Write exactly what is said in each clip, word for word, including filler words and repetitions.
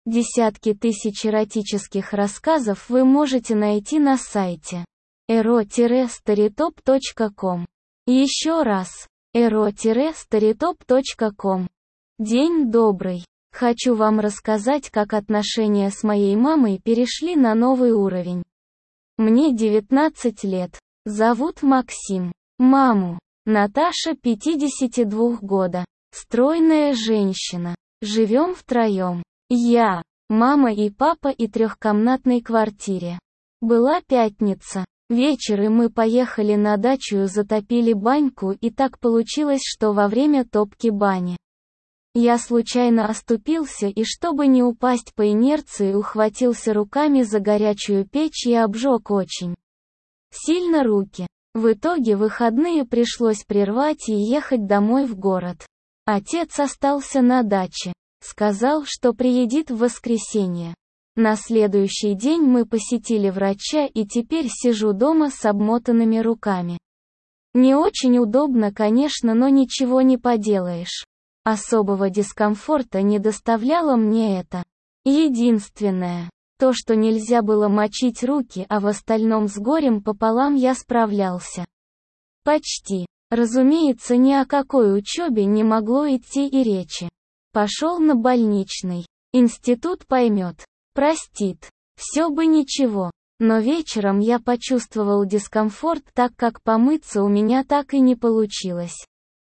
Десятки тысяч эротических рассказов вы можете найти на сайте эро старитоп точка ком. Еще раз, эро старитоп точка ком. День добрый. Хочу вам рассказать, как отношения с моей мамой перешли на новый уровень. Мне девятнадцать лет. Зовут Максим. Маму. Наташа, пятьдесят два года. Стройная женщина. Живем втроем. Я, мама и папа и трехкомнатной квартире. Была пятница. Вечер, и мы поехали на дачу, затопили баньку, и так получилось, что во время топки бани я случайно оступился и, чтобы не упасть по инерции, ухватился руками за горячую печь и обжег очень сильно руки. В итоге выходные пришлось прервать и ехать домой в город. Отец остался на даче. Сказал, что приедет в воскресенье. На следующий день мы посетили врача, и теперь сижу дома с обмотанными руками. Не очень удобно, конечно, но ничего не поделаешь. Особого дискомфорта не доставляло мне это. Единственное, то, что нельзя было мочить руки, а в остальном с горем пополам я справлялся. Почти. Разумеется, ни о какой учебе не могло идти и речи. Пошел на больничный. Институт поймет. Простит. Все бы ничего. Но вечером я почувствовал дискомфорт, так как помыться у меня так и не получилось.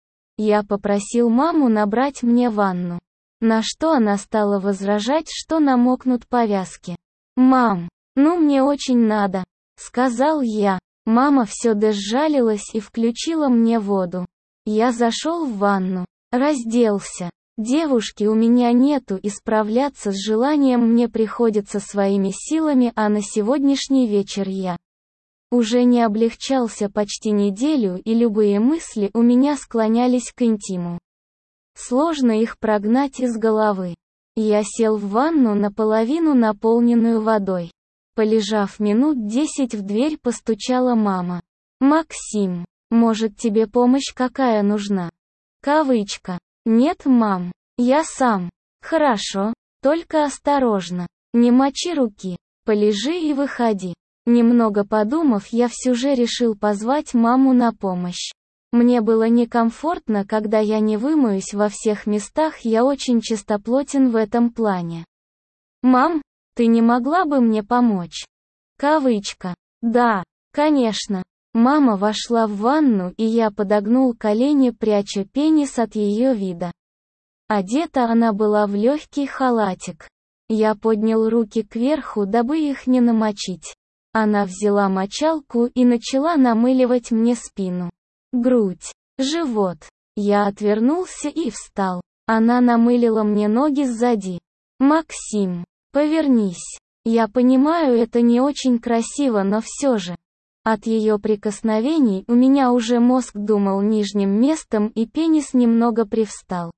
Я попросил маму набрать мне ванну. На что она стала возражать, что намокнут повязки. «Мам, ну мне очень надо», — сказал я. Мама все дожалилась и включила мне воду. Я зашел в ванну. Разделся. Девушки у меня нету, и справляться с желанием мне приходится своими силами, а на сегодняшний вечер я уже не облегчался почти неделю, и любые мысли у меня склонялись к интиму. Сложно их прогнать из головы. Я сел в ванну, наполовину наполненную водой. Полежав минут десять, в дверь постучала мама. «Максим, может, тебе помощь какая нужна?» Кавычка. «Нет, мам. Я сам». «Хорошо, только осторожно. Не мочи руки. Полежи и выходи». Немного подумав, я все же решил позвать маму на помощь. Мне было некомфортно, когда я не вымоюсь во всех местах, я очень чистоплотен в этом плане. «Мам, ты не могла бы мне помочь?» Кавычка. «Да, конечно». Мама вошла в ванну, и я подогнул колени, пряча пенис от ее вида. Одета она была в легкий халатик. Я поднял руки кверху, дабы их не намочить. Она взяла мочалку и начала намыливать мне спину, грудь, живот. Я отвернулся и встал. Она намылила мне ноги сзади. «Максим, повернись. Я понимаю, это не очень красиво, но все же». От ее прикосновений у меня уже мозг думал нижним местом, и пенис немного привстал.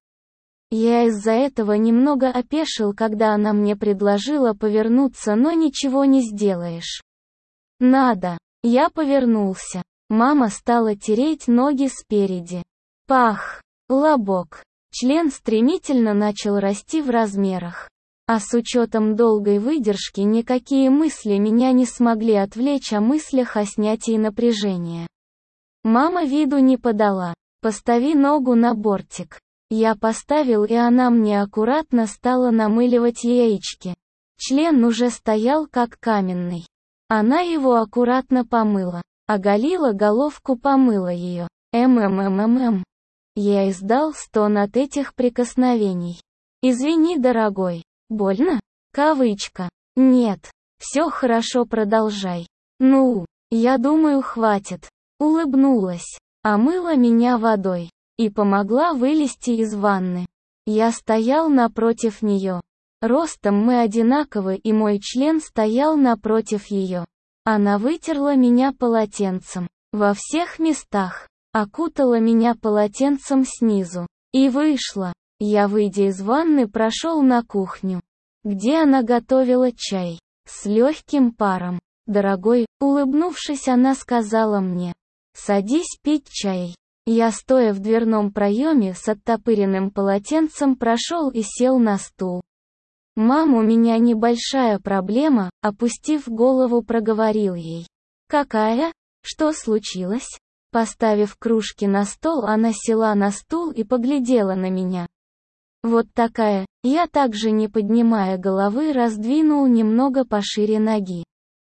Я из-за этого немного опешил, когда она мне предложила повернуться, но ничего не сделаешь. «Надо». Я повернулся. Мама стала тереть ноги спереди. Пах. Лобок. Член стремительно начал расти в размерах. А с учетом долгой выдержки никакие мысли меня не смогли отвлечь о мыслях о снятии напряжения. Мама виду не подала. «Постави ногу на бортик». Я поставил, и она мне аккуратно стала намыливать яички. Член уже стоял как каменный. Она его аккуратно помыла. Оголила головку, помыла ее. Ммммм. Я издал стон от этих прикосновений. «Извини, дорогой. Больно?» Кавычка. «Нет. Все хорошо, продолжай». «Ну, я думаю, хватит». Улыбнулась. Омыла меня водой. И помогла вылезти из ванны. Я стоял напротив нее. Ростом мы одинаковы, и мой член стоял напротив ее. Она вытерла меня полотенцем. Во всех местах. Окутала меня полотенцем снизу. И вышла. Я, выйдя из ванны, прошел на кухню, где она готовила чай. С легким паром. «Дорогой», улыбнувшись, она сказала мне: «Садись пить чай». Я, стоя в дверном проеме с оттопыренным полотенцем, прошел и сел на стул. «Мам, у меня небольшая проблема», опустив голову, проговорил ей. «Какая? Что случилось?» Поставив кружки на стол, она села на стул и поглядела на меня. «Вот такая». Я также, не поднимая головы, раздвинул немного пошире ноги,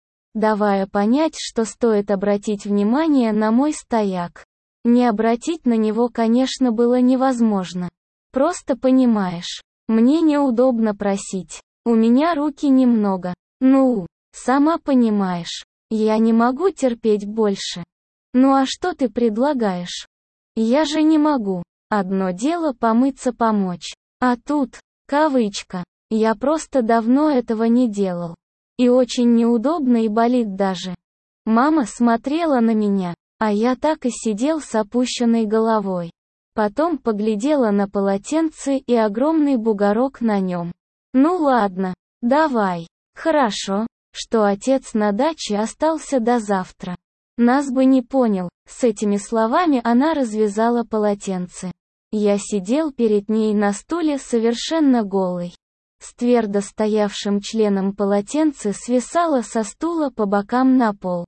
давая понять, что стоит обратить внимание на мой стояк. Не обратить на него, конечно, было невозможно. Просто понимаешь, мне неудобно просить. У меня руки немного. Ну, сама понимаешь, я не могу терпеть больше. Ну а что ты предлагаешь? Я же не могу. Одно дело помыться, помочь. А тут, кавычка, я просто давно этого не делал. И очень неудобно и болит даже. Мама смотрела на меня, а я так и сидел с опущенной головой. Потом поглядела на полотенце и огромный бугорок на нем. Ну ладно, давай. Хорошо, что отец на даче остался до завтра. Нас бы не понял. С этими словами она развязала полотенце. Я сидел перед ней на стуле совершенно голый. С твердо стоявшим членом полотенце свисало со стула по бокам на пол.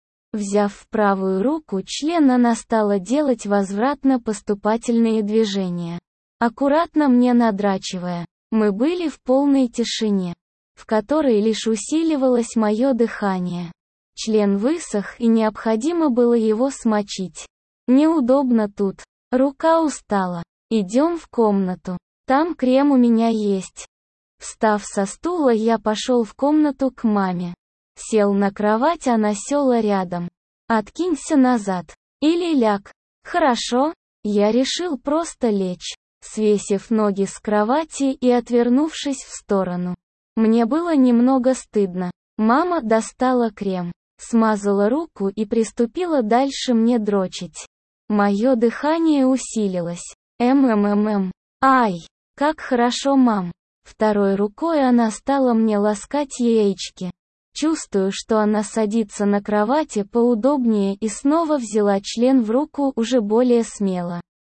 Взяв в правую руку член, она стала делать возвратно-поступательные движения, аккуратно мне надрачивая. Мы были в полной тишине, в которой лишь усиливалось мое дыхание. Член высох, и необходимо было его смочить. Неудобно тут. Рука устала. Идем в комнату. Там крем у меня есть. Встав со стула, я пошел в комнату к маме. Сел на кровать, она села рядом. Откинься назад. Или ляг. Хорошо. Я решил просто лечь, свесив ноги с кровати и отвернувшись в сторону. Мне было немного стыдно. Мама достала крем, смазала руку и приступила дальше мне дрочить. Мое дыхание усилилось. Мммм. Ай, как хорошо, мам. Второй рукой она стала мне ласкать яички. Чувствую, что она садится на кровати поудобнее, и снова взяла член в руку уже более смело.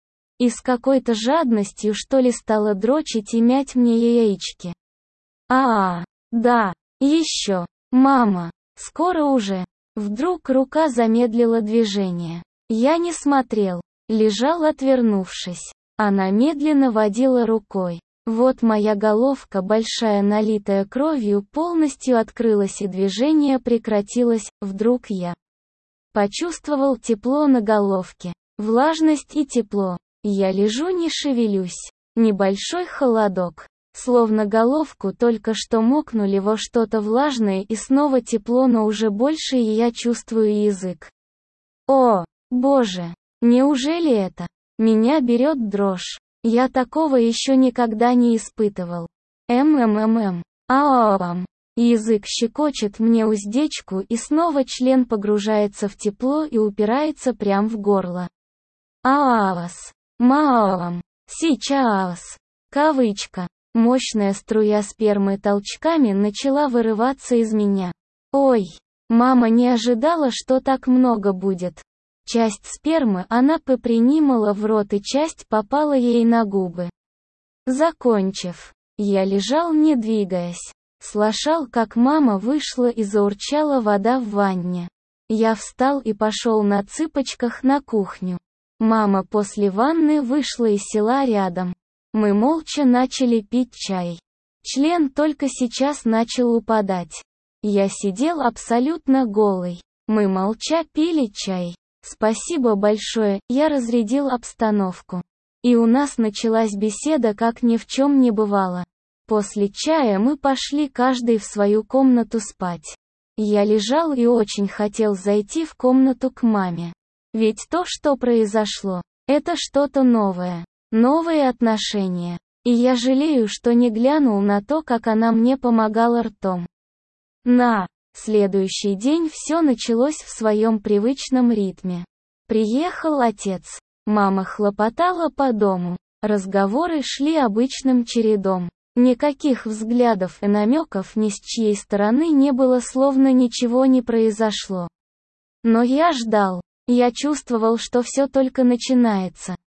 И с какой-то жадностью, что ли, стала дрочить и мять мне яички. А-а, да, еще. Мама, скоро уже. Вдруг рука замедлила движение. Я не смотрел, лежал отвернувшись. Она медленно водила рукой. Вот моя головка, большая, налитая кровью, полностью открылась и движение прекратилось. Вдруг я почувствовал тепло на головке. Влажность и тепло. Я лежу, не шевелюсь. Небольшой холодок. Словно головку только что мокнули во что-то влажное, и снова тепло, но уже больше, и я чувствую язык. О, боже, неужели это? Меня берет дрожь. Я такого еще никогда не испытывал. Мммм. Аам. Язык щекочет мне уздечку, и снова член погружается в тепло и упирается прям в горло. Аавас. Маавам. Сейчас. Кавычка. Мощная струя спермы толчками начала вырываться из меня. Ой, мама не ожидала, что так много будет. Часть спермы она попринимала в рот, и часть попала ей на губы. Закончив, я лежал, не двигаясь. Слышал, как мама вышла, и заурчала вода в ванне. Я встал и пошел на цыпочках на кухню. Мама после ванны вышла и села рядом. Мы молча начали пить чай. Член только сейчас начал упадать. Я сидел абсолютно голый. Мы молча пили чай. Спасибо большое, я разрядил обстановку. И у нас началась беседа, как ни в чем не бывало. После чая мы пошли каждый в свою комнату спать. Я лежал и очень хотел зайти в комнату к маме. Ведь то, что произошло, это что-то новое. Новые отношения. И я жалею, что не глянул на то, как она мне помогала ртом. На следующий день все началось в своем привычном ритме. Приехал отец. Мама хлопотала по дому. Разговоры шли обычным чередом. Никаких взглядов и намеков ни с чьей стороны не было, словно ничего не произошло. Но я ждал. Я чувствовал, что все только начинается.